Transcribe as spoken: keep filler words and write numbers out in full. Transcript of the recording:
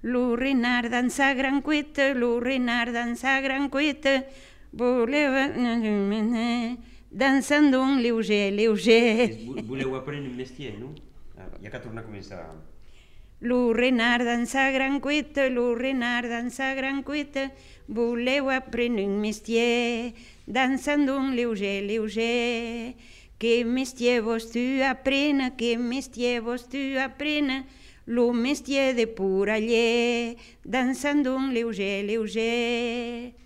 lo renard dans sa gran cuita, lo renard dans sa gran cuita, voleu dansant un lleuger, lleuger. Voleu aprendre un mestier, no? Ja que torna a començar. Lo renard dans sa gran cuita, lo renard dans sa gran cuita, voleu aprendre un mestier, dansant un lleuger, lleuger. Que mestier vos tu aprena, que mestier vos tu aprena, lo mestier de pura llet, dansant un lleuger, lleuger.